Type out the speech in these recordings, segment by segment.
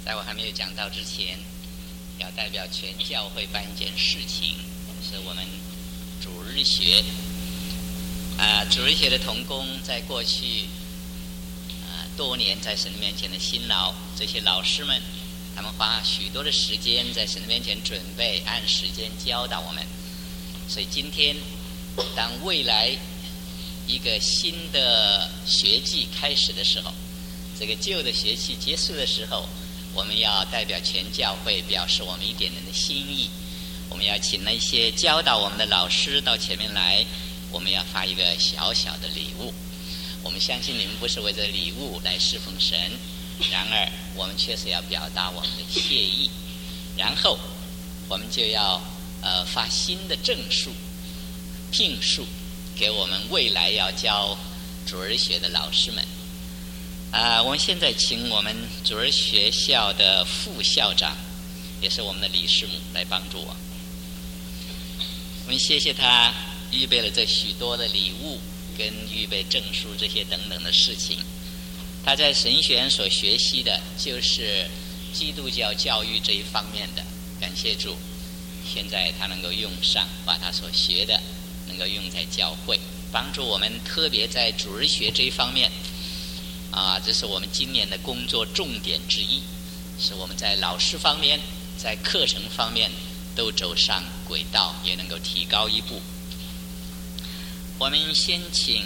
在我还没有讲到之前，要代表全教会办一件事情，是我们主日学。主日学的同工在过去多年在神面前的辛劳，这些老师们他们花许多的时间在神面前准备，按时间教导我们。所以今天当未来一个新的学季开始的时候，这个旧的学期结束的时候，我们要代表全教会表示我们一点点的心意。我们要请那些教导我们的老师到前面来，我们要发一个小小的礼物。我们相信你们不是为着礼物来侍奉神，然而我们确实要表达我们的谢意。然后我们就要发新的证书聘书给我们未来要教主日学的老师们。我们现在请我们主日学校的副校长，也是我们的理事母来帮助我。我们谢谢他预备了这许多的礼物跟预备证书这些等等的事情。他在神学院所学习的就是基督教教育这一方面的，感谢主，现在他能够用上，把他所学的能够用在教会，帮助我们特别在主日学这一方面这是我们今年的工作重点之一，是我们在老师方面在课程方面都走上轨道，也能够提高一步。我们先请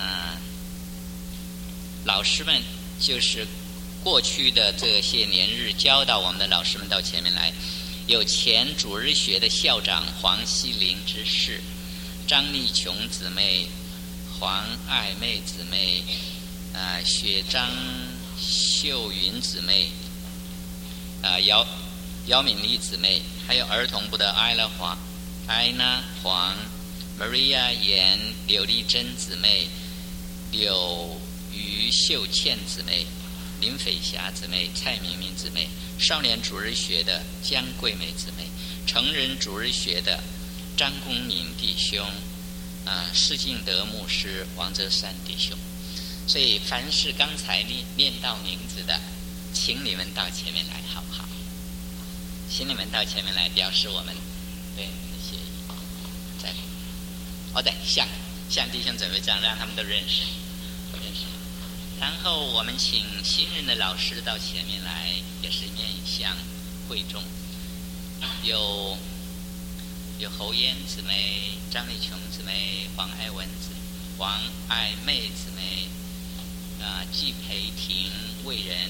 老师们，就是过去的这些年日教导我们的老师们到前面来。有前主日学的校长黄希玲执事，张丽琼姊妹，黄爱妹姊妹，雪张秀云姊妹，姚敏丽姊妹，还有儿童部的艾娜黄、Maria 严、柳丽珍姊妹，柳于秀倩姊妹，林斐霞姊妹，蔡明明姊妹，少年主日学的江桂美姊妹，成人主日学的张公敏弟兄，施敬德牧师，王泽山弟兄。所以凡是刚才念到名字的，请你们到前面来好不好？请你们到前面来表示我们对你们的谢意。对，向弟兄准备这样，让他们都认识。然后我们请新任的老师到前面来，也是面向会众。有侯嫣姊妹、张丽琼姊妹、黄爱妹姊妹，季培婷、魏仁，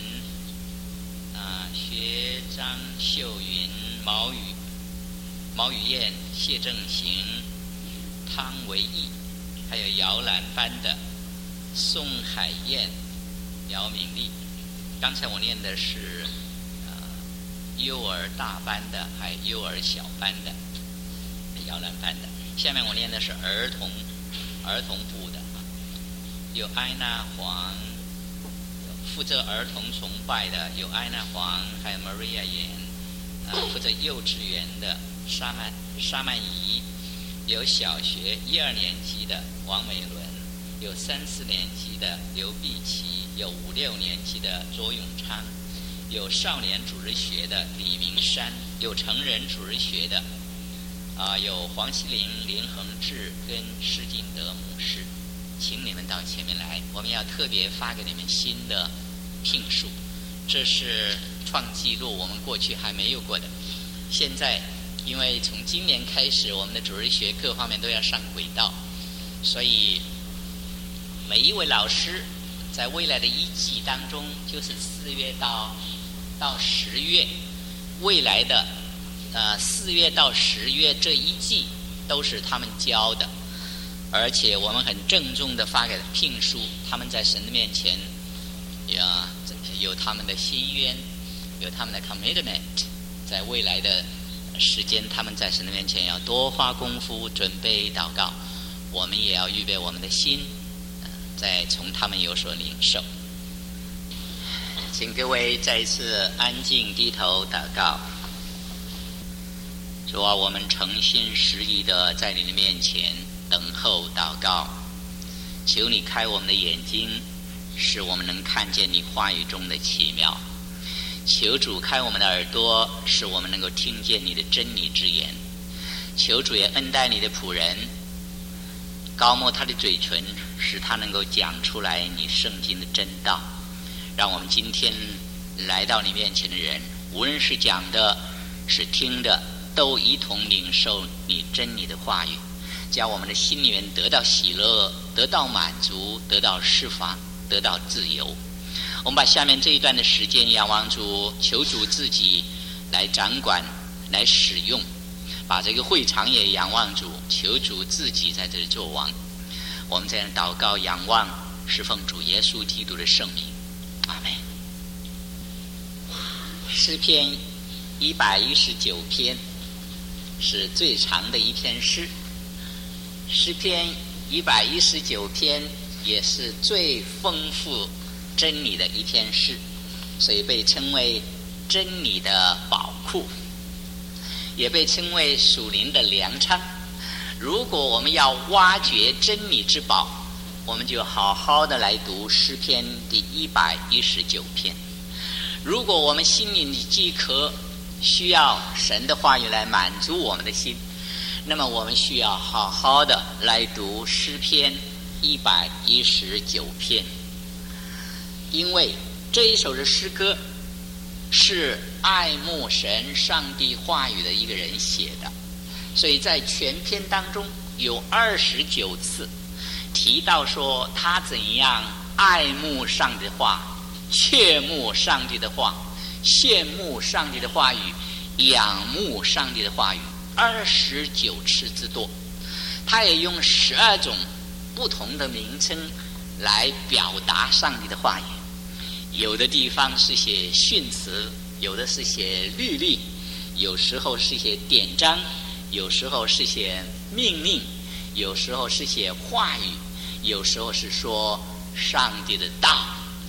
学张秀云、毛雨燕、谢正行、汤维义，还有摇篮班的宋海燕、姚明丽。刚才我念的是幼儿大班的，还有幼儿小班的，摇篮班的。下面我念的是儿童部的，有艾娜黄，负责儿童崇拜的有艾娜黄，还有 Maria 严，负责幼稚园的沙曼怡，有小学1、2年级的王美伦，有3、4年级的刘碧琪，有5、6年级的卓永昌，有少年主日学的李明山，有成人主日学的有黄希玲、林恒志跟施敬德牧师。请你们到前面来，我们要特别发给你们新的聘书，这是创纪录，我们过去还没有过的。现在因为从今年开始，我们的主日学各方面都要上轨道，所以每一位老师在未来的一季当中，就是4月到10月，未来的4月到10月这一季都是他们教的，而且我们很郑重的发给聘书，他们在神的面前有他们的心愿，有他们的 commitment， 在未来的时间他们在神的面前要多花功夫准备祷告，我们也要预备我们的心，再从他们有所领受。请各位再一次安静低头祷告。主啊，我们诚心实意的在你的面前等候祷告，求你开我们的眼睛，使我们能看见你话语中的奇妙， 求主开我们的耳朵，使我们能够听见你的真理之言。求主也恩待你的仆人，高摩他的嘴唇，使他能够讲出来你圣经的真道。让我们今天来到你面前的人，无论是讲的是听的，都一同领受你真理的话语，将我们的心里面得到喜乐，得到满足，得到释放，得到自由。我们把下面这一段的时间仰望主，求主自己来掌管，来使用，把这个会场也仰望主，求主自己在这里做王。我们这样祷告仰望，是奉主耶稣基督的圣名，阿们。诗篇119篇是最长的一篇诗，诗篇119篇也是最丰富真理的一篇诗，所以被称为真理的宝库，也被称为属灵的粮仓。如果我们要挖掘真理之宝，我们就好好的来读诗篇第119篇。如果我们心灵的饥渴需要神的话语来满足我们的心，那么我们需要好好的来读诗篇119篇，因为这一首的诗歌是爱慕神上帝话语的一个人写的，所以在全篇当中有29次提到说他怎样爱慕上帝的话，切慕上帝的话，羡慕上帝的话语，仰慕上帝的话语，29次之多。他也用12种不同的名称来表达上帝的话语，有的地方是写训词，有的是写律例，有时候是写典章，有时候是写命令，有时候是写话语，有时候是说上帝的道。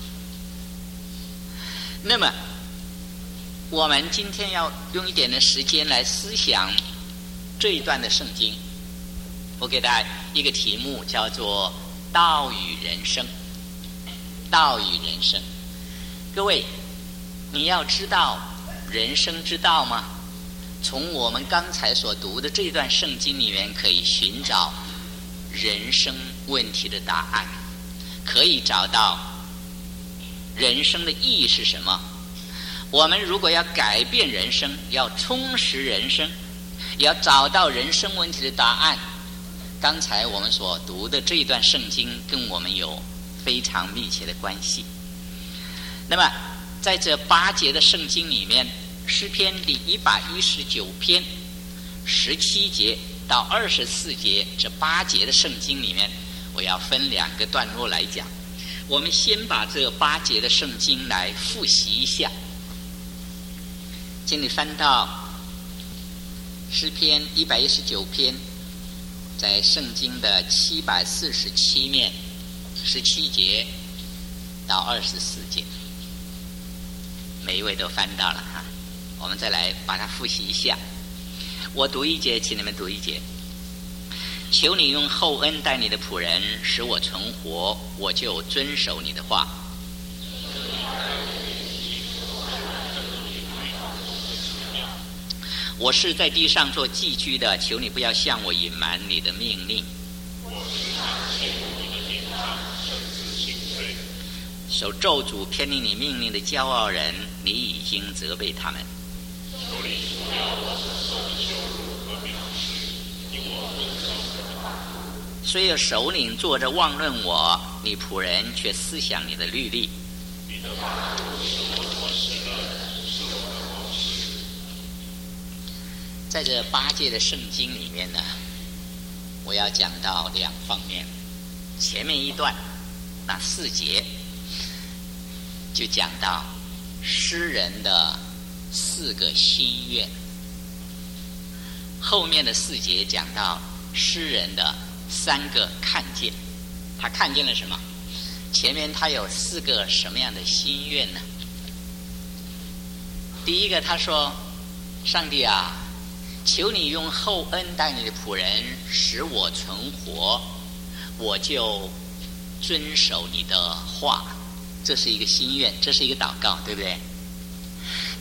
那么我们今天要用一点的时间来思想这一段的圣经。我给大家一个题目，叫做道与人生。道与人生，各位，你要知道人生之道吗？从我们刚才所读的这段圣经里面可以寻找人生问题的答案，可以找到人生的意义是什么。我们如果要改变人生，要充实人生，要找到人生问题的答案，刚才我们所读的这一段圣经跟我们有非常密切的关系。那么在这8节的圣经里面，诗篇第119篇17节到24节这8节的圣经里面，我要分2个段落来讲。我们先把这8节的圣经来复习一下。请你翻到诗篇119篇，在圣经的747面17节到24节，每一位都翻到了哈。我们再来把它复习一下。我读一节，请你们读一节。求你用厚恩待你的仆人，使我存活，我就遵守你的话。我是在地上做寄居的，求你不要向我隐瞒你的命令。守咒诅偏离你命令的骄傲人，你已经责备他们。虽有首领坐着妄论我，你仆人却思想你的律例。在这8节的圣经里面呢，我要讲到2方面。前面一段那4节就讲到诗人的4个心愿，后面的4节讲到诗人的3个看见。他看见了什么？前面他有4个什么样的心愿呢？第一个，他说：上帝啊，求你用厚恩待你的仆人，使我存活，我就遵守你的话。这是一个心愿，这是一个祷告，对不对？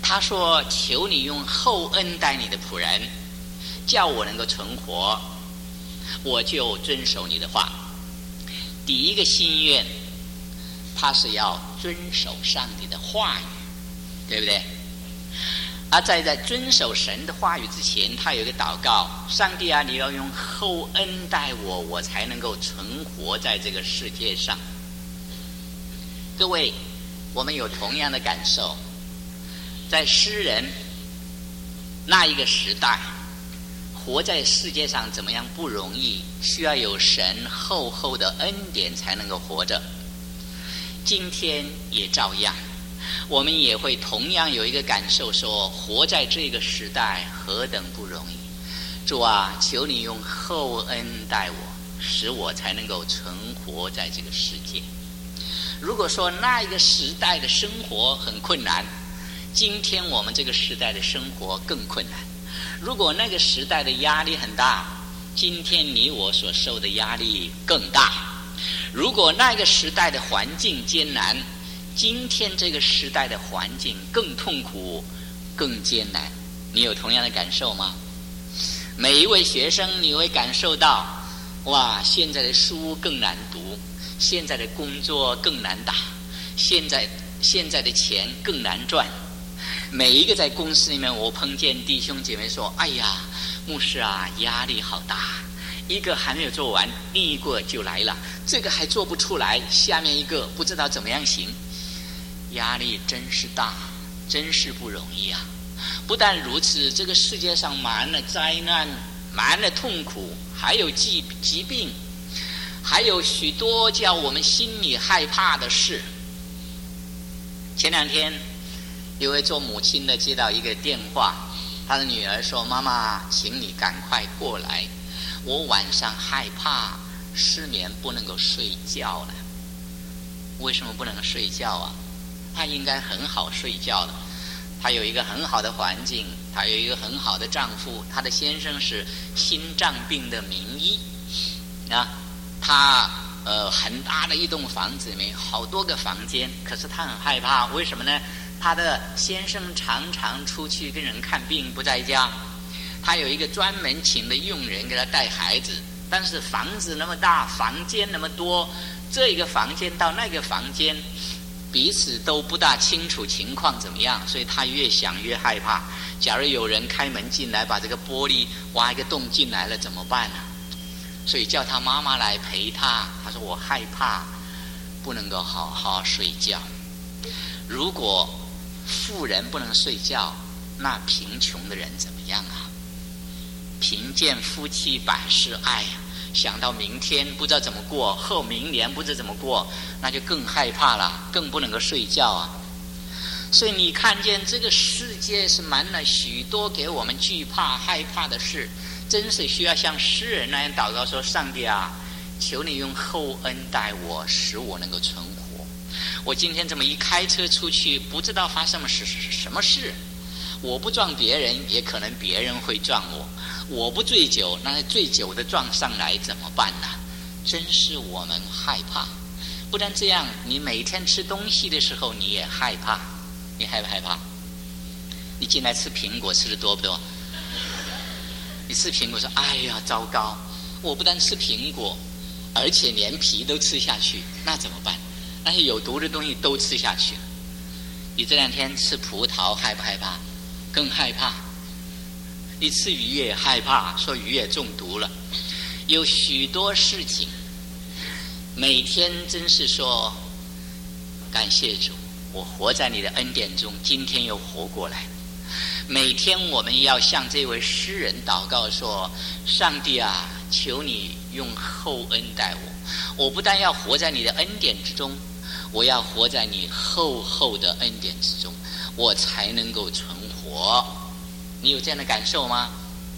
他说：“求你用厚恩待你的仆人，叫我能够存活，我就遵守你的话。”第一个心愿，他是要遵守上帝的话语，对不对？而在遵守神的话语之前，他有一个祷告：上帝啊，你要用厚恩待我，我才能够存活在这个世界上。各位，我们有同样的感受，在诗人那一个时代，活在世界上怎么样不容易，需要有神厚厚的恩典才能够活着。今天也照样，我们也会同样有一个感受，说活在这个时代何等不容易。主啊，求你用厚恩待我，使我才能够存活在这个世界。如果说那一个时代的生活很困难，今天我们这个时代的生活更困难。如果那个时代的压力很大，今天你我所受的压力更大。如果那个时代的环境艰难，今天这个时代的环境更痛苦更艰难。你有同样的感受吗？每一位学生你会感受到，哇，现在的书更难读，现在的工作更难打，现在的钱更难赚。每一个在公司里面，我碰见弟兄姐妹说：“哎呀，牧师啊，压力好大，一个还没有做完，另一个就来了，这个还做不出来，下面一个不知道怎么样行。”压力真是大，真是不容易啊！不但如此，这个世界上满了灾难，满了痛苦，还有疾病，还有许多叫我们心里害怕的事。前两天有位做母亲的接到一个电话，他的女儿说：“妈妈，请你赶快过来，我晚上害怕失眠，不能够睡觉了。”为什么不能睡觉啊？她应该很好睡觉的，她有一个很好的环境，她有一个很好的丈夫，她的先生是心脏病的名医啊，她很大的一栋房子里面好多个房间，可是她很害怕，为什么呢？她的先生常常出去跟人看病不在家，她有一个专门请的佣人给她带孩子，但是房子那么大，房间那么多，这一个房间到那个房间彼此都不大清楚情况怎么样，所以他越想越害怕。假如有人开门进来，把这个玻璃挖一个洞进来了怎么办呢？所以叫他妈妈来陪他。他说：“我害怕，不能够好好睡觉。”如果富人不能睡觉，那贫穷的人怎么样啊？贫贱夫妻百事哀呀！想到明天不知道怎么过，后明年不知道怎么过，那就更害怕了，更不能够睡觉啊。所以你看见这个世界是满了许多给我们惧怕害怕的事，真是需要像诗人那样祷告说：“上帝啊，求你用厚恩待我，使我能够存活。我今天这么一开车出去，不知道发生了什么事，我不撞别人，也可能别人会撞我。我不醉酒，那醉酒的撞上来怎么办呢？真是我们害怕。不但这样，你每天吃东西的时候你也害怕。你害不害怕？你进来吃苹果吃的多不多？你吃苹果说：“哎呀，糟糕！我不但吃苹果，而且连皮都吃下去，那怎么办？那些有毒的东西都吃下去了。”你这两天吃葡萄害不害怕？更害怕。你吃鱼也害怕，说鱼也中毒了。有许多事情，每天真是说感谢主，我活在你的恩典中，今天又活过来。每天我们要向这位诗人祷告说：“上帝啊，求你用厚恩待我。我不但要活在你的恩典之中，我要活在你厚厚的恩典之中，我才能够存活。”你有这样的感受吗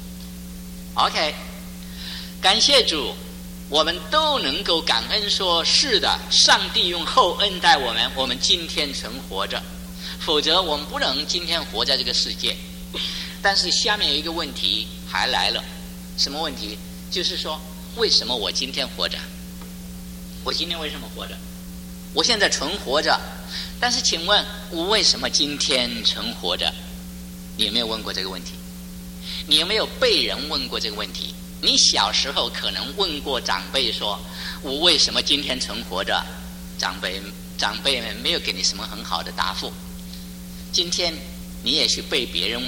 ？OK， 感谢主，我们都能够感恩说：“是的，上帝用厚恩待我们，我们今天存活着。否则我们不能今天活在这个世界。”但是下面有一个问题还来了，什么问题？就是说，为什么我今天活着？我今天为什么活着？ 我现在存活着，但是请问我为什么今天存活着？你有没有问过这个问题？你有没有被人问过这个问题？你小时候可能问过长辈说，我为什么今天存活着？长辈们没有给你什么很好的答复。今天你也许被别人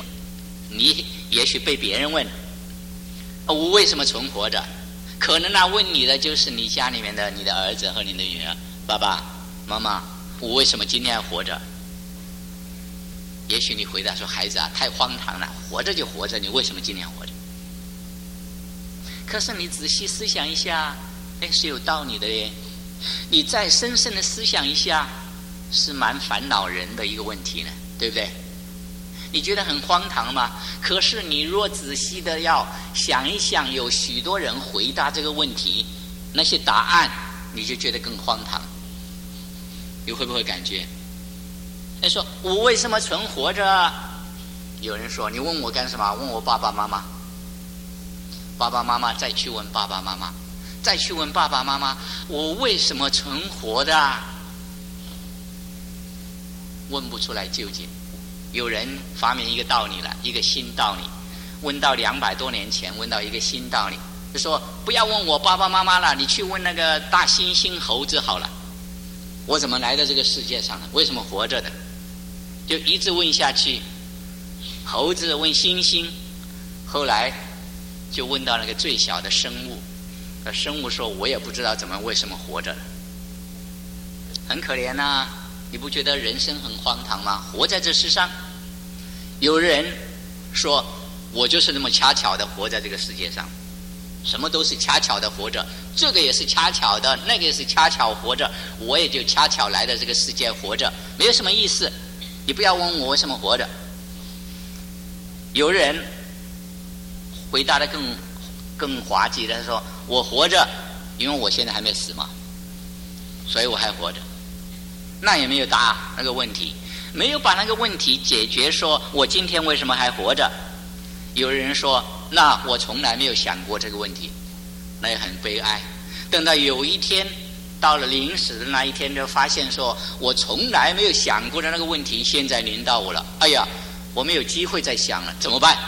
问，我为什么存活着？可能问你的就是你家里面的你的儿子和你的女儿，爸爸妈妈，我为什么今天活着？也许你回答说，孩子啊，太荒唐了，活着就活着，你为什么今天活着？可是你仔细思想一下，是有道理的耶。你再深深的思想一下，是蛮烦恼人的一个问题呢，对不对？你觉得很荒唐吗？可是你若仔细的要想一想，有许多人回答这个问题，那些答案你就觉得更荒唐。你会不会感觉？他说我为什么存活着？有人说你问我干什么？问我爸爸妈妈。爸爸妈妈再去问爸爸妈妈，再去问爸爸妈妈，我为什么存活的？问不出来究竟。有人发明一个道理了，一个新道理，问到200多年前，问到一个新道理，就说不要问我爸爸妈妈了，你去问那个大猩猩猴子好了，我怎么来到这个世界上的？为什么活着的？就一直问下去，猴子问猩猩，后来就问到那个最小的生物，生物说我也不知道为什么活着的，很可怜啊。你不觉得人生很荒唐吗？活在这世上，有人说我就是那么恰巧的活在这个世界上，什么都是恰巧的活着，这个也是恰巧的，那个也是恰巧活着，我也就恰巧来到这个世界活着，没有什么意思。你不要问我为什么活着。有人回答的更滑稽的说，我活着因为我现在还没死嘛，所以我还活着。那也没有答那个问题，没有把那个问题解决，说我今天为什么还活着。有人说那我从来没有想过这个问题，那也很悲哀。等到有一天到了临死的那一天，就发现说我从来没有想过的那个问题现在临到我了，哎呀，我没有机会再想了，怎么办？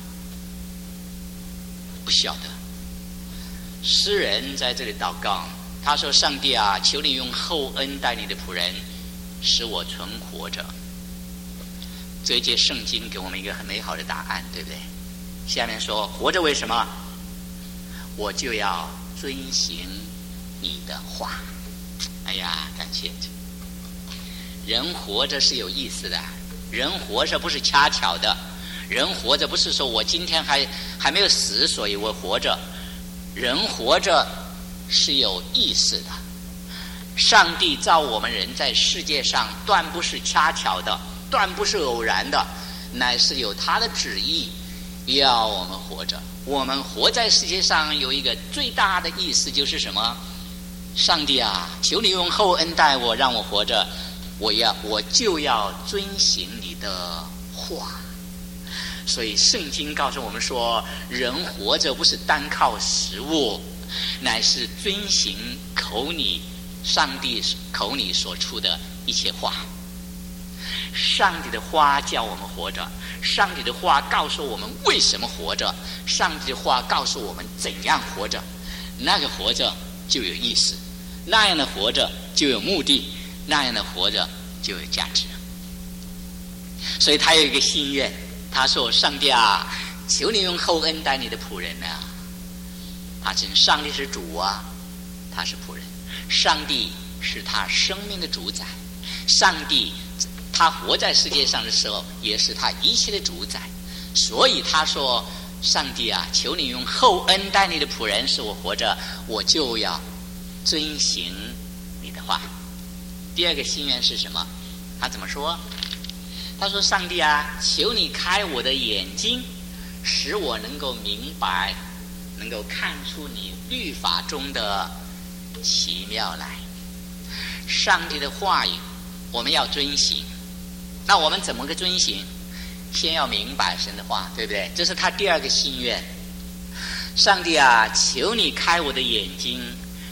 不晓得。诗人在这里祷告，他说上帝啊，求你用厚恩待你的仆人，使我存活着。这一节圣经给我们一个很美好的答案，对不对？下面说活着为什么？我就要遵行你的话。哎呀，感谢主。人活着是有意思的，人活着不是恰巧的，人活着不是说我今天还没有死，所以我活着。人活着是有意思的。上帝造我们人在世界上，断不是恰巧的，断不是偶然的，乃是有他的旨意要我们活着。我们活在世界上有一个最大的意思，就是什么？上帝啊，求你用厚恩待我，让我活着，我就要遵行你的话。所以圣经告诉我们说，人活着不是单靠食物，乃是遵行上帝口里所出的一切话。上帝的话叫我们活着，上帝的话告诉我们为什么活着，上帝的话告诉我们怎样活着，那个活着就有意思，那样的活着就有目的，那样的活着就有价值。所以他有一个心愿，他说上帝啊，求你用厚恩待你的仆人啊。他称上帝是主啊，他是仆人，上帝是他生命的主宰，上帝他活在世界上的时候也是他一切的主宰。所以他说上帝啊，求你用厚恩待你的仆人，使我活着，我就要遵行你的话。第二个心愿是什么？他怎么说？他说上帝啊，求你开我的眼睛，使我能够明白，能够看出你律法中的奇妙来。上帝的话语我们要遵行，那我们怎么个遵行？先要明白神的话，对不对？这是他第二个心愿。上帝啊，求你开我的眼睛，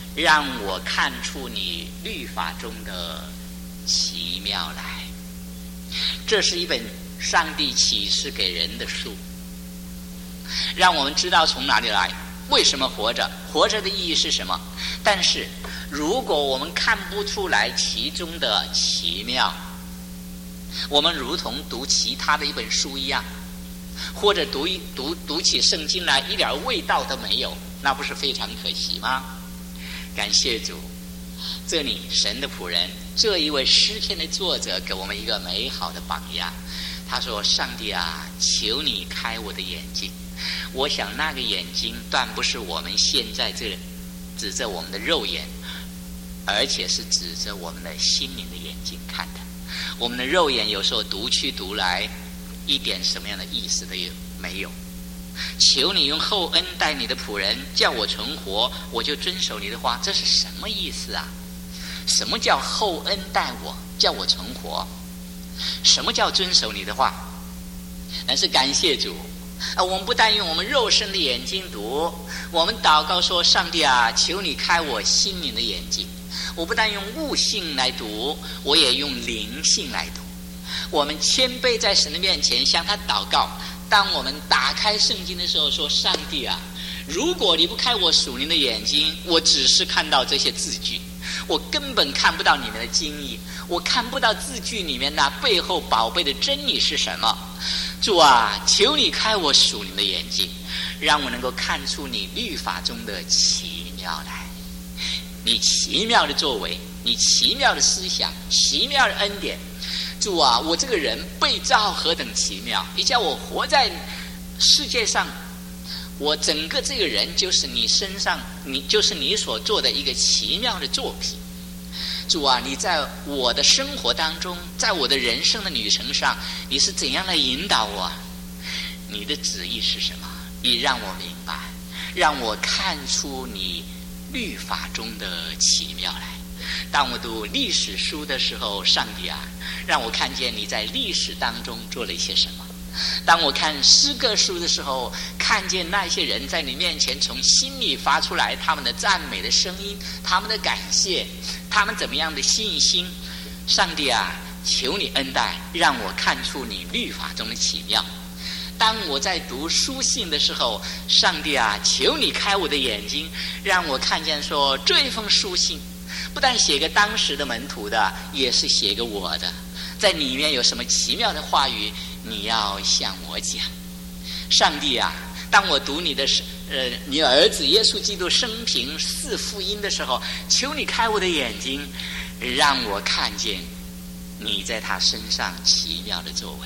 让我看出你律法中的奇妙来。这是一本上帝启示给人的书，让我们知道从哪里来，为什么活着，活着的意义是什么。但是如果我们看不出来其中的奇妙，我们如同读其他的一本书一样，或者读起圣经来一点味道都没有，那不是非常可惜吗？感谢主，这里神的仆人这一位诗篇的作者给我们一个美好的榜样。他说，上帝啊，求你开我的眼睛。我想那个眼睛断不是我们现在这指着我们的肉眼，而且是指着我们的心灵的眼睛看的。我们的肉眼有时候读去读来一点什么样的意思都没有。求你用厚恩待你的仆人，叫我存活，我就遵守你的话。这是什么意思啊？什么叫厚恩待我，叫我存活？什么叫遵守你的话？但是感谢主，我们不但用我们肉身的眼睛读，我们祷告说，上帝啊，求你开我心灵的眼睛。我不但用悟性来读，我也用灵性来读。我们谦卑在神的面前向他祷告。当我们打开圣经的时候说，上帝啊，如果你不开我属灵的眼睛，我只是看到这些字句，我根本看不到你们的经意，我看不到字句里面那背后宝贝的真理是什么。主啊，求你开我属灵的眼睛，让我能够看出你律法中的奇妙来，你奇妙的作为，你奇妙的思想，奇妙的恩典。主啊，我这个人被造何等奇妙，你叫我活在世界上，我整个这个人就是你身上，你就是你所做的一个奇妙的作品。主啊，你在我的生活当中，在我的人生的旅程上，你是怎样来引导我？你的旨意是什么？你让我明白，让我看出你律法中的奇妙来。当我读历史书的时候，上帝啊，让我看见你在历史当中做了一些什么。当我看诗歌书的时候，看见那些人在你面前从心里发出来他们的赞美的声音，他们的感谢，他们怎么样的信心。上帝啊，求你恩待，让我看出你律法中的奇妙。当我在读书信的时候，上帝啊，求你开我的眼睛，让我看见说，这一封书信不但写给当时的门徒的，也是写给我的，在里面有什么奇妙的话语你要向我讲。上帝啊，当我读你儿子耶稣基督生平4福音的时候，求你开我的眼睛，让我看见你在他身上奇妙的作为。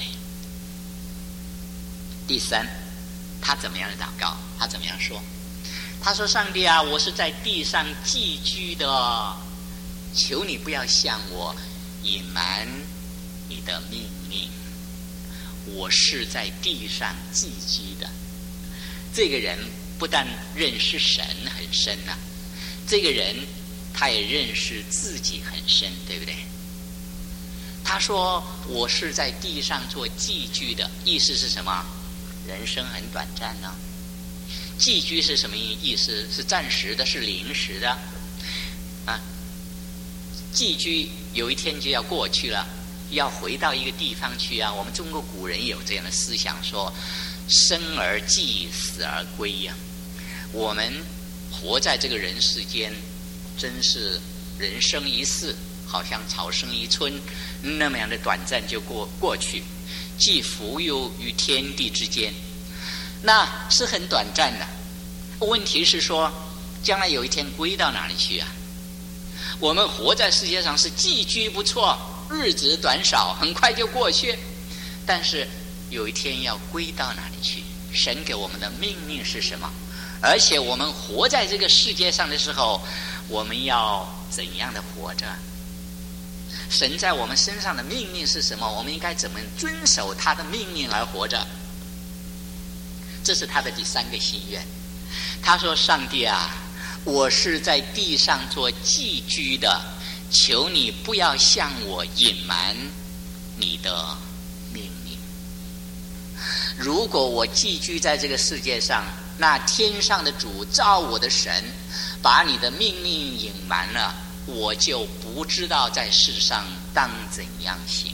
第三，他怎么样的祷告？他怎么样说？他说，上帝啊，我是在地上寄居的，求你不要向我隐瞒你的命令。我是在地上寄居的。这个人不但认识神很深啊，这个人他也认识自己很深，对不对？他说我是在地上做寄居的，意思是什么？人生很短暂呢。寄居是什么意思？是暂时的，是临时的啊。寄居有一天就要过去了，要回到一个地方去啊。我们中国古人有这样的思想，说生而寄，死而归呀。我们活在这个人世间，真是人生一世，好像草生一春，那么样的短暂就过去，既浮游于天地之间，那是很短暂的。问题是说，将来有一天归到哪里去啊？我们活在世界上是寄居不错，日子短少，很快就过去，但是有一天要归到哪里去？神给我们的命令是什么？而且我们活在这个世界上的时候，我们要怎样的活着？神在我们身上的命令是什么？我们应该怎么遵守他的命令而活着？这是他的第3个心愿。他说，上帝啊，我是在地上做寄居的，求你不要向我隐瞒你的命令。如果我寄居在这个世界上， 那天上的主造我的神把你的命令隐瞒了，我就不知道在世上当怎样行。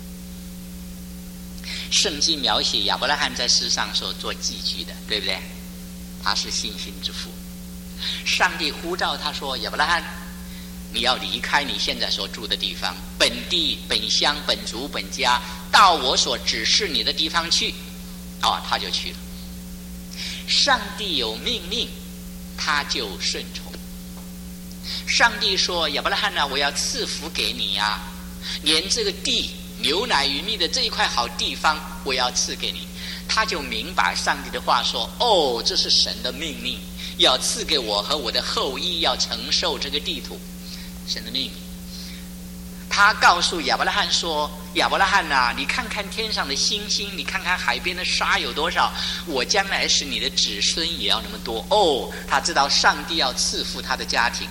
圣经描写亚伯拉罕在世上所做寄居的，对不对？他是信心之父。上帝呼召他说，亚伯拉罕，你要离开你现在所住的地方，本地本乡本族本家，到我所指示你的地方去。他就去了。上帝有命令，他就顺从。上帝说，亚伯拉罕啊，我要赐福给你啊，连这个地牛奶与蜜的这一块好地方我要赐给你。他就明白上帝的话说，这是神的命令，要赐给我和我的后裔，要承受这个地土，神的命令。他告诉亚伯拉罕说，亚伯拉罕啊，你看看天上的星星，你看看海边的沙有多少，我将来使你的子孙也要那么多。他知道上帝要赐福他的家庭。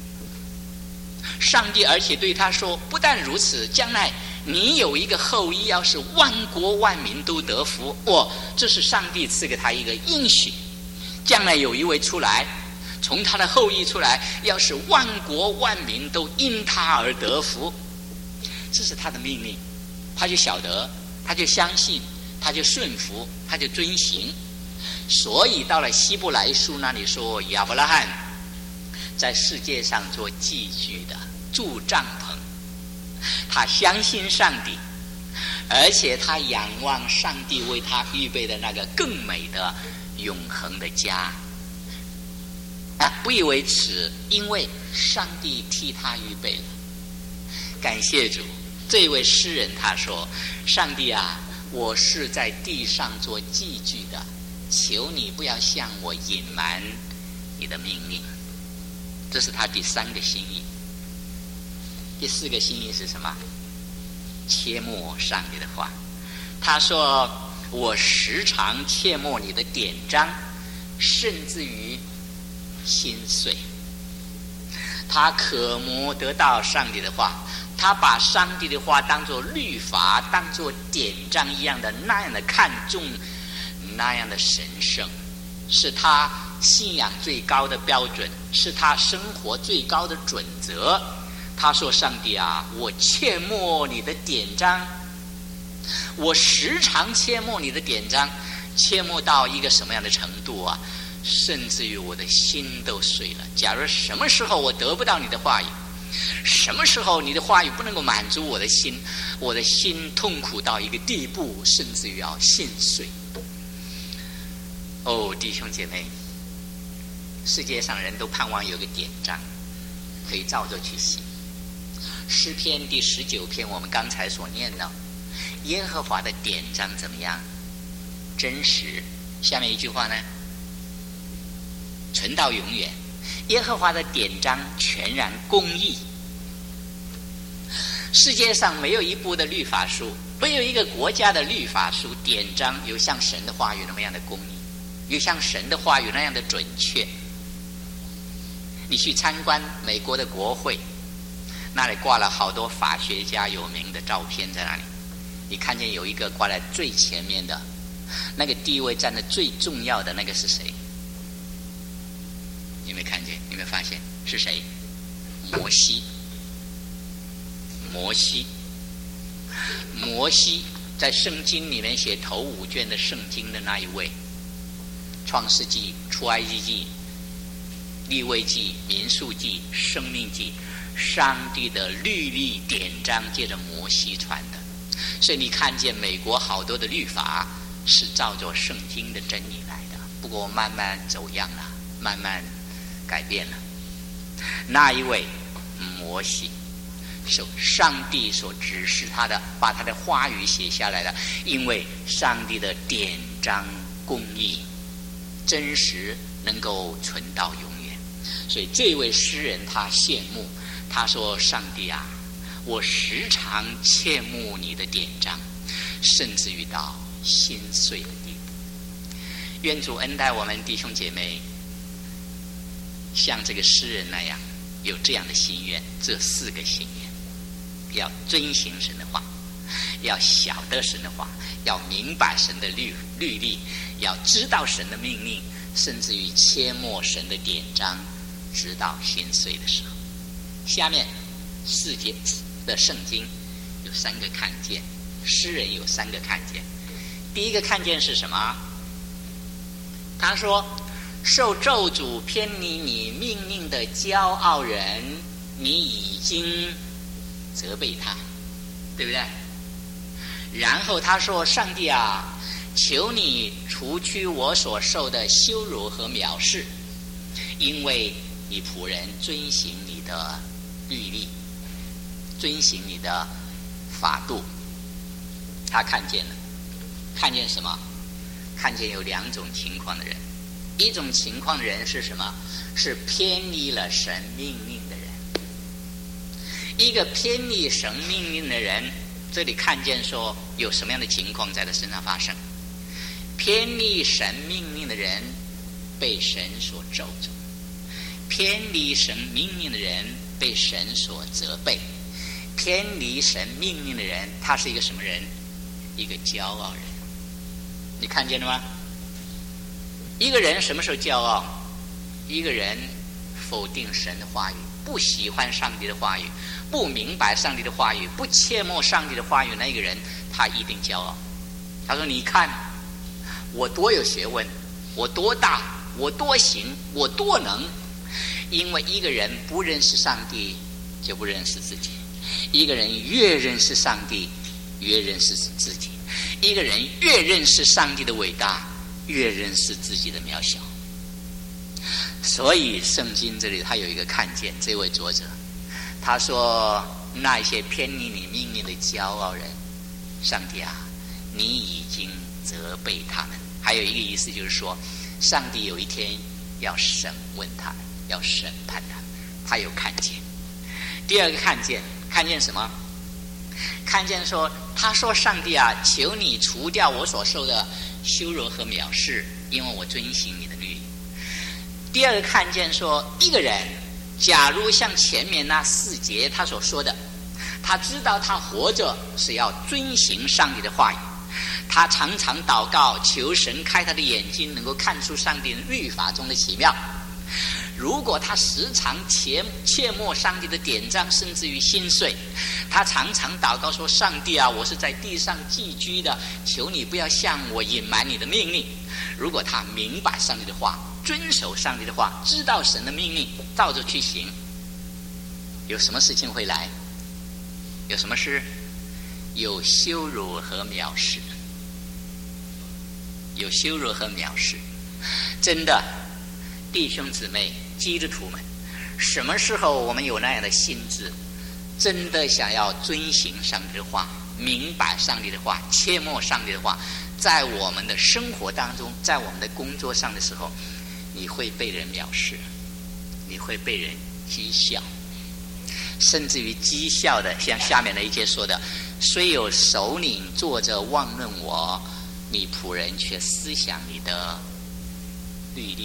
上帝而且对他说，不但如此，将来你有一个后裔，要是万国万民都得福。这是上帝赐给他一个应许，将来有一位出来，从他的后裔出来，要是万国万民都因他而得福。这是他的命令，他就晓得，他就相信，他就顺服，他就遵行。所以到了希伯来书那里说，亚伯拉罕在世界上做寄居的，住帐篷，他相信上帝，而且他仰望上帝为他预备的那个更美的永恒的家。不以为耻，因为上帝替他预备了。感谢主。这位诗人他说，上帝啊，我是在地上做寄居的，求你不要向我隐瞒你的命令。这是他第三个心意。第四个心意是什么？切慕上帝的话。他说，我时常切慕你的典章，甚至于心碎。他渴慕得到上帝的话，他把上帝的话当作律法，当作典章一样的那样的看重，那样的神圣，是他信仰最高的标准，是他生活最高的准则。他说，上帝啊，我切慕你的典章，我时常切慕你的典章，切慕到一个什么样的程度啊？甚至于我的心都碎了。假如什么时候我得不到你的话语，什么时候你的话语不能够满足我的心，我的心痛苦到一个地步，甚至于要心碎。弟兄姐妹，世界上人都盼望有个典章可以照着去行。诗篇第19篇我们刚才所念的，耶和华的典章怎么样？真实。下面一句话呢？存到永远。耶和华的典章全然公义。世界上没有一部的律法书，没有一个国家的律法书典章有像神的话语那么样的公义，有像神的话语那样的准确。你去参观美国的国会，那里挂了好多法学家有名的照片在那里，你看见有一个挂在最前面的，那个地位站得最重要的那个是谁？你有没有看见？你有没有发现是谁？摩西。摩西在圣经里面写头5卷的圣经的那一位，创世纪、出埃及记、利未记、民数记、生命记，上帝的律例典章借着摩西传的。所以你看见美国好多的律法是照着圣经的真理来的，不过慢慢走样了，慢慢改变了。那一位摩西，上帝所指示他的，把他的话语写下来了，因为上帝的典章公义真实，能够存到永远。所以这位诗人他羡慕，他说，上帝啊，我时常切慕你的典章，甚至于到心碎的地步。愿主恩待我们弟兄姐妹，像这个诗人那样有这样的心愿。这4个心愿，要遵行神的话，要晓得神的话，要明白神的律例，要知道神的命令， 甚至于切莫神的典章，直到心碎的时候。下面4节的圣经有3个看见，诗人有3个看见。第一个看见是什么？他说：受咒诅偏离你命令的骄傲人，你已经责备他，对不对？然后他说：上帝啊，求你除去我所受的羞辱和藐视，因为你仆人遵行你的律例，遵行你的法度。他看见了，看见什么？看见有2种情况的人。一种情况的人是什么？是偏离了神命令的人。一个偏离神命令的人，这里看见说有什么样的情况在他身上发生？偏离神命令的人被神所咒诅，偏离神命令的人被神所责备。偏离神命令的人，他是一个什么人？一个骄傲人。你看见了吗？一个人什么时候骄傲？一个人否定神的话语，不喜欢上帝的话语，不明白上帝的话语，不切莫上帝的话语，那个人他一定骄傲。他说：你看我多有学问，我多大，我多行，我多能。因为一个人不认识上帝，就不认识自己。一个人越认识上帝，越认识自己。一个人越认识上帝的伟大，越认识自己的渺小。所以圣经这里他有一个看见，这位作者他说：那一些偏离你命令的骄傲人，上帝啊，你已经责备他们。还有一个意思就是说，上帝有一天要审问他们，要审判他们。他有看见。第二个看见，看见什么？看见说，他说：上帝啊，求你除掉我所受的羞辱和藐视，因为我遵行你的律例。第二个看见说，一个人假如像前面那4节他所说的，他知道他活着是要遵行上帝的话语，他常常祷告求神开他的眼睛，能够看出上帝律法中的奇妙。如果他时常切莫上帝的典章，甚至于心碎，他常常祷告说：上帝啊，我是在地上寄居的，求你不要向我隐瞒你的命令。如果他明白上帝的话，遵守上帝的话，知道神的命令，照着去行，有什么事情会来？有什么事？有羞辱和藐视，有羞辱和藐视。真的，弟兄姊妹，基督徒们，什么时候我们有那样的心智，真的想要遵行上帝的话，明白上帝的话，切莫上帝的话，在我们的生活当中，在我们的工作上的时候，你会被人藐视，你会被人讥笑，甚至于讥笑的像下面的一节说的：虽有首领坐着妄论我，你仆人却思想你的律例。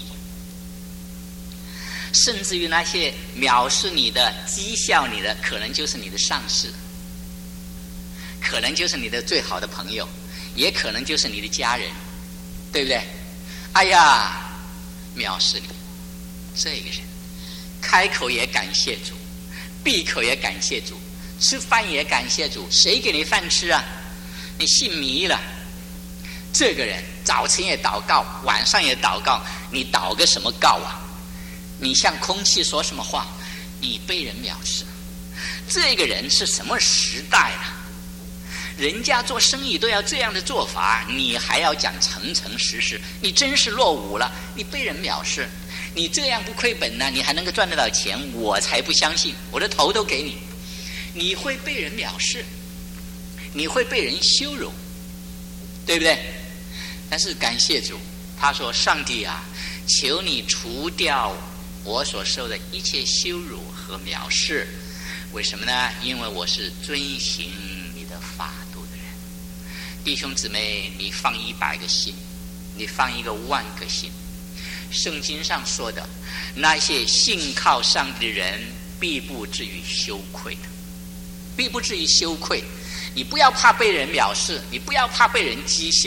甚至于那些藐视你的、讥笑你的，可能就是你的上司，可能就是你的最好的朋友，也可能就是你的家人，对不对？哎呀，藐视你，这个人开口也感谢主，闭口也感谢主，吃饭也感谢主，谁给你饭吃啊？你信迷了。这个人早晨也祷告，晚上也祷告，你祷个什么告啊？你向空气说什么话？你被人藐视。这个人是什么时代啊？人家做生意都要这样的做法，你还要讲诚诚实实，你真是落伍了，你被人藐视。你这样不亏本呢，你还能够赚得到钱，我才不相信，我的头都给你。你会被人藐视，你会被人羞辱，对不对？但是感谢主，他说：上帝啊，求你除掉我所受的一切羞辱和藐视。为什么呢？因为我是遵行你的法度的人。弟兄姊妹，你放100个心，你放1个10000个心，圣经上说的，那些信靠上帝的人必不至于羞愧的，必不至于羞愧。你不要怕被人藐视，你不要怕被人讥笑，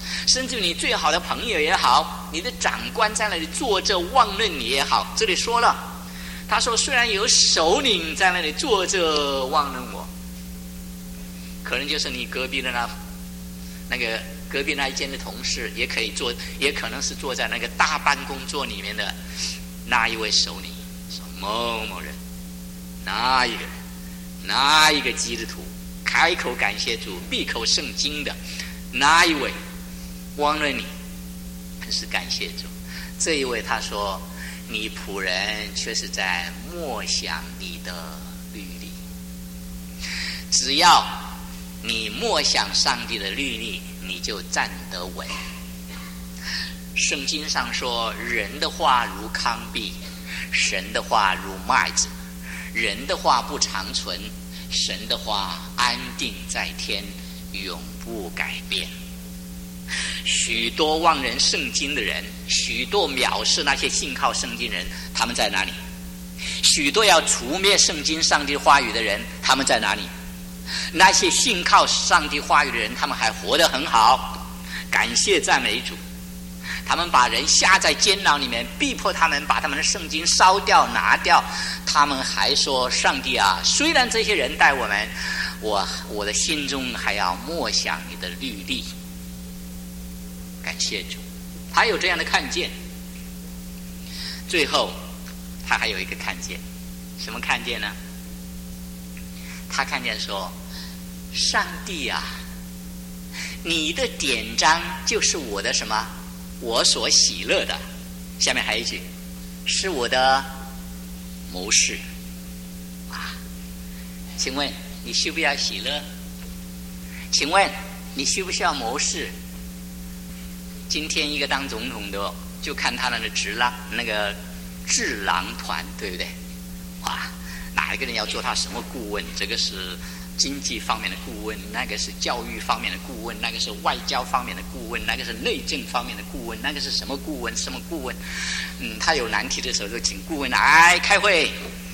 甚至你最好的朋友也好，你的长官在那里坐着望论你也好，这里说了，他说虽然有首领在那里坐着望论我，可能就是你隔壁的那个隔壁那一间的同事，也可能是坐在那个大办公桌里面的那一位首领，说某某人，哪一个人，哪一个基督徒，开口感谢主，闭口圣经的哪一位，忘了你，很是感谢主。这一位他说，你仆人却是在默想你的律例。只要你默想上帝的律例，你就站得稳。圣经上说，人的话如糠秕，神的话如麦子。人的话不长存，神的话安定在天，永不改变。许多忘人圣经的人，许多藐视那些信靠圣经人，他们在哪里？许多要除灭圣经上帝话语的人，他们在哪里？那些信靠上帝话语的人，他们还活得很好，感谢赞美主。他们把人下在监牢里面，逼迫他们把他们的圣经烧掉拿掉，他们还说，上帝啊，虽然这些人待我们，我的心中还要默想你的律例。感谢主，他有这样的看见。最后他还有一个看见，什么看见呢？他看见说，上帝啊，你的典章就是我的什么？我所喜乐的。下面还有一句，是我的谋士。啊，请问你需不需要喜乐？请问你需不需要谋士？今天一个当总统的，就看他那个智囊团，对不对？哇，哪一个人要做他什么顾问？这个是经济方面的顾问，那个是教育方面的顾问，那个是外交方面的顾问，那个是内政方面的顾问，那个是什么顾问？什么顾问？他有难题的时候就请顾问来开会。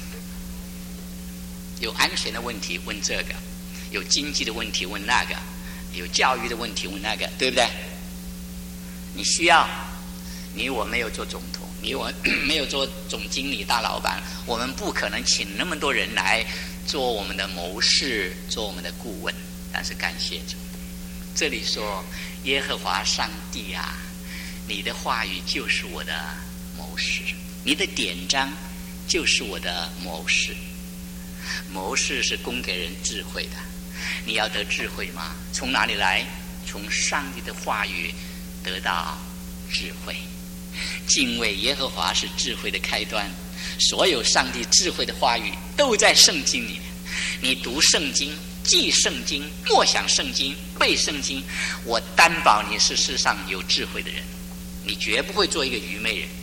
有安全的问题问这个，有经济的问题问那个，有教育的问题问那个，对不对？你需要，你我没有做总统，你我没有做总经理大老板，我们不可能请那么多人来做我们的谋士，做我们的顾问。但是感谢主，这里说耶和华上帝啊，你的话语就是我的谋士，你的典章就是我的谋士。谋士是供给人智慧的，你要得智慧吗？从哪里来？从上帝的话语得到智慧。敬畏耶和华是智慧的开端，所有上帝智慧的话语都在圣经里面。你读圣经，记圣经，默想圣经，背圣经，我担保你是世上有智慧的人，你绝不会做一个愚昧人。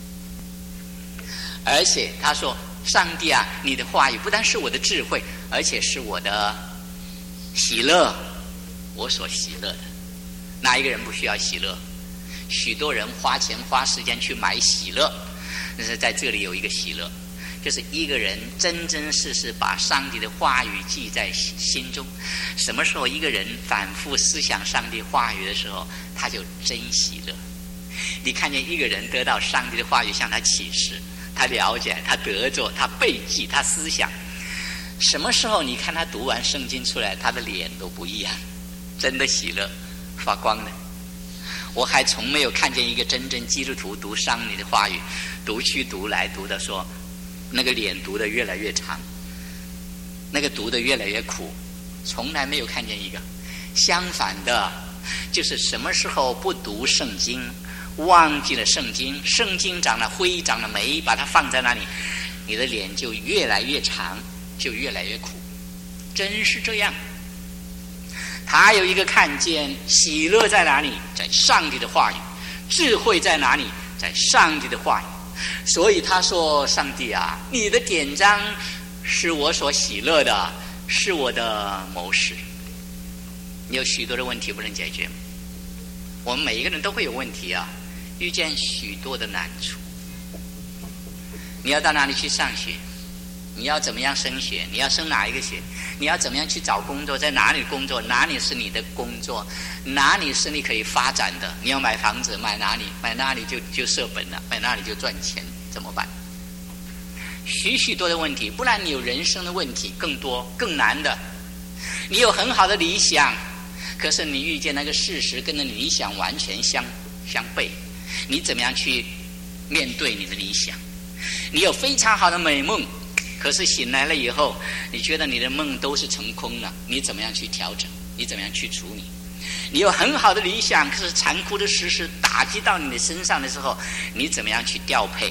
而且他说，上帝啊，你的话语不但是我的智慧，而且是我的喜乐，我所喜乐的。哪一个人不需要喜乐？许多人花钱花时间去买喜乐，但是在这里有一个喜乐，就是一个人真真实实把上帝的话语记在心中。什么时候一个人反复思想上帝话语的时候，他就真喜乐。你看见一个人得到上帝的话语向他启示，他了解，他得着，他背记，他思想，什么时候你看他读完圣经出来，他的脸都不一样，真的喜乐发光的。我还从没有看见一个真正基督徒读上帝的话语，读去读来读的说，那个脸读得越来越长，那个读得越来越苦，从来没有看见一个。相反的，就是什么时候不读圣经，忘记了圣经，圣经长了灰长了霉，把它放在那里，你的脸就越来越长，就越来越苦，真是这样。他有一个看见，喜乐在哪里？在上帝的话语。智慧在哪里？在上帝的话语。所以他说，上帝啊，你的典章是我所喜乐的，是我的谋士。你有许多的问题不能解决，我们每一个人都会有问题啊，遇见许多的难处。你要到哪里去上学？ 你要怎么样升学？你要升哪一个学？你要怎么样去找工作？在哪里工作？哪里是你的工作？哪里是你可以发展的？你要买房子，买哪里？买哪里就设本了，买哪里就赚钱，怎么办？许许多的问题，不然你有人生的问题更多更难的。你有很好的理想，可是你遇见那个事实跟那理想完全相悖，你怎么样去面对你的理想？你有非常好的美梦，可是醒来了以后，你觉得你的梦都是成空了，你怎么样去调整？你怎么样去处理？你有很好的理想，可是残酷的事实打击到你的身上的时候，你怎么样去调配？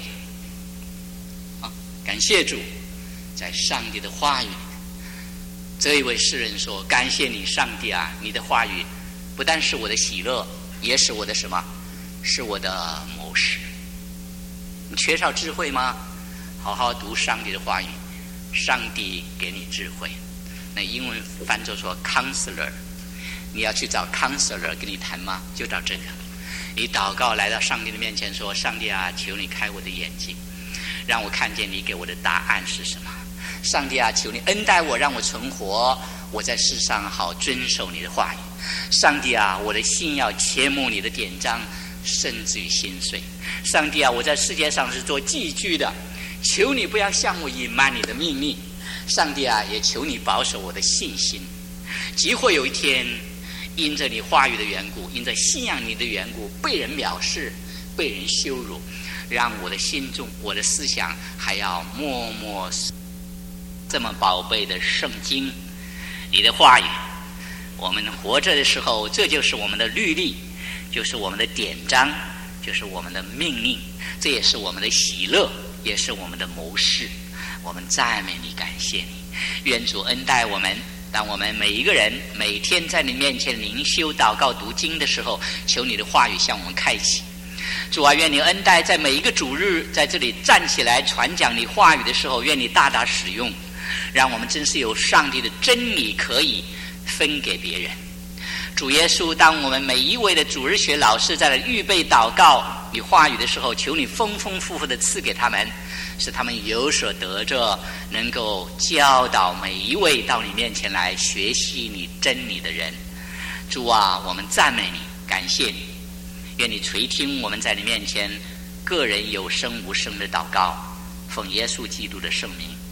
感谢主，在上帝的话语，这一位诗人说：感谢你上帝啊，你的话语不但是我的喜乐，也是我的什么？是我的谋士。你缺少智慧吗？好好读上帝的话语，上帝给你智慧。那英文翻作说 counselor， 你要去找 counselor 跟你谈吗？就找这个。你祷告来到上帝的面前说：上帝啊，求你开我的眼睛，让我看见你给我的答案是什么。上帝啊，求你恩待我，让我存活，我在世上好遵守你的话语。上帝啊，我的心要切慕你的典章，甚至于心碎。上帝啊，我在世界上是做寄居的，求你不要向我隐瞒你的秘密。上帝啊，也求你保守我的信心，即会有一天因着你话语的缘故，因着信仰你的缘故，被人藐视，被人羞辱，让我的心中，我的思想还要默默这么宝贝的圣经，你的话语。我们活着的时候，这就是我们的律例，就是我们的典章，就是我们的命令，这也是我们的喜乐，也是我们的谋士。我们赞美你，感谢你，愿主恩待我们。当我们每一个人每天在你面前灵修祷告读经的时候，求你的话语向我们开启。主啊，愿你恩待在每一个主日在这里站起来传讲你话语的时候，愿你大大使用，让我们真是有上帝的真理可以分给别人。主耶稣，当我们每一位的主日学老师在那预备祷告你话语的时候，求你丰丰富富的赐给他们，使他们有所得着，能够教导每一位到你面前来学习你真理的人。主啊，我们赞美你，感谢你，愿你垂听我们在你面前个人有声无声的祷告，奉耶稣基督的圣名。